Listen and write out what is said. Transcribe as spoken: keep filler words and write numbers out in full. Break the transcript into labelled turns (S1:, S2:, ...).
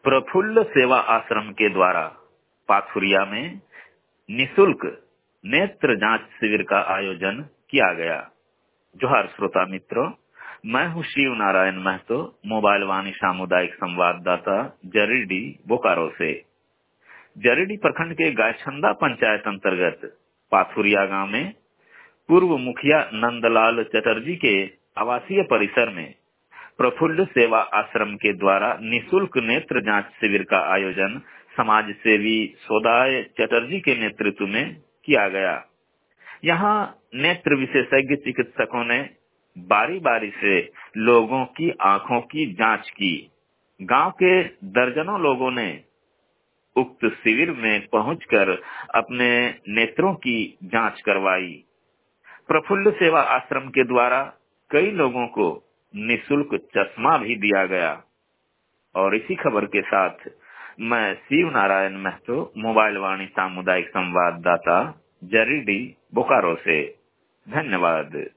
S1: प्रफुल्ल सेवा आश्रम के द्वारा पाथुरिया में निशुल्क नेत्र जांच शिविर का आयोजन किया गया। जोहार श्रोता मित्रों, मैं हूँ शिव नारायण महतो, मोबाइल वाणी सामुदायिक संवाददाता जरीडी बोकारो से। जरीडी प्रखंड के गायछंदा पंचायत अंतर्गत पाथुरिया गांव में पूर्व मुखिया नंदलाल चटर्जी के आवासीय परिसर में प्रफुल्ल सेवा आश्रम के द्वारा निशुल्क नेत्र जांच शिविर का आयोजन समाज सेवी सोदाय चटर्जी के नेतृत्व में किया गया। यहाँ नेत्र विशेषज्ञ चिकित्सकों ने बारी बारी से लोगों की आंखों की जांच की। गांव के दर्जनों लोगों ने उक्त शिविर में पहुंचकर अपने नेत्रों की जांच करवाई। प्रफुल्ल सेवा आश्रम के द्वारा कई लोगों को निशुल्क चश्मा भी दिया गया। और इसी खबर के साथ मैं शिव नारायण महतो, मोबाइल वाणी सामुदायिक संवाददाता जरीडी बोकारो से। धन्यवाद।